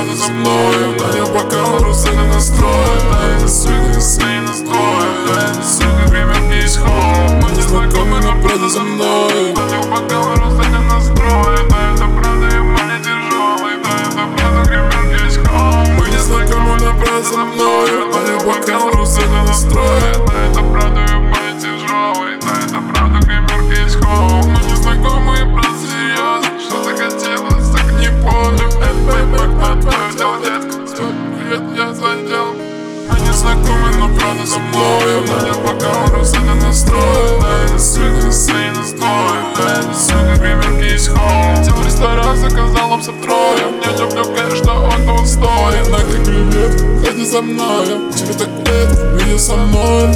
правда за мною. Налил бокал, Руслана настроен. Да, это сука, свои настроен. Да, это сука, гримерки из холла. Мы не знакомы, но правда за мною. Налил бокал, Руслана настроен. Да, это правда, ему не тяжелый. Да, это правда, гримерки из холла. Мы не знакомы, но правда за мною. Налил бокал, Руслана настроен. Да, это правда, ему не тяжелый. Да, это правда, гримерки из холла. Мы не знакомы, и правда серьезно. Что ты хотелось, так не помню. Привет, я задел. Мы не знакомы, но правда за мною. Налил бокал, Руслана настроен. Да, это сука, свои настроен. Да, это сука, гримерки из холла. Летел в ресторан, заказал обсып трое. Не люблю, конечно, он того стоит. На как привет, ходи за мною. Тебе так лет, иди со мной.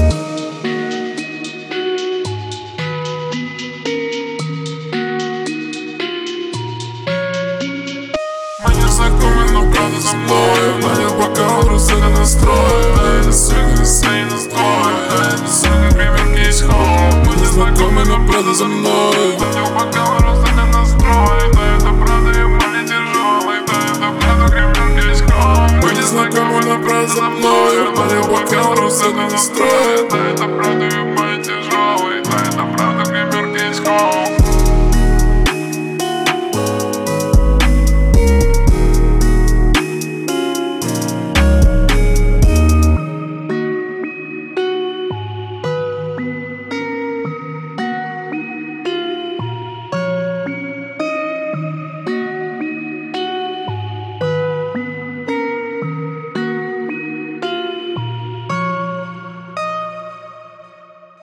Мы не знакомы, но правда за мною. Налил бокал, Руслана настроен. Да, это сука, свои настроен. Да, это сука, гримерки из холла. Мы не знакомы, но правда за мною. Налил бокал, Руслана настроен.